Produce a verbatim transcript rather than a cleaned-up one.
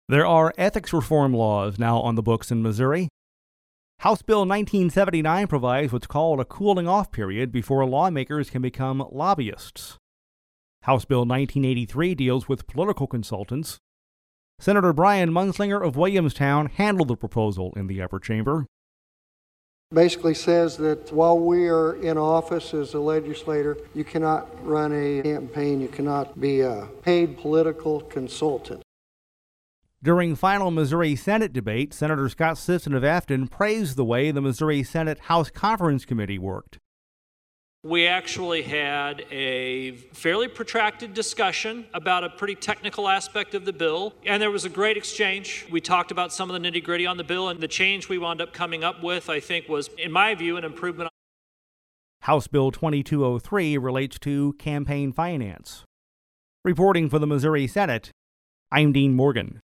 There are ethics reform laws now on the books in Missouri. House Bill nineteen seventy-nine provides what's called a cooling-off period before lawmakers can become lobbyists. House Bill nineteen eighty-three deals with political consultants. Senator Brian Munzlinger of Williamstown handled the proposal in the upper chamber. Basically says that while we are in office as a legislator, you cannot run a campaign, you cannot be a paid political consultant. During final Missouri Senate debate, Senator Scott Sisson of Afton praised the way the Missouri Senate House Conference Committee worked. We actually had a fairly protracted discussion about a pretty technical aspect of the bill, and there was a great exchange. We talked about some of the nitty-gritty on the bill, and the change we wound up coming up with, I think, was, in my view, an improvement. House Bill twenty-two oh three relates to campaign finance. Reporting for the Missouri Senate, I'm Dean Morgan.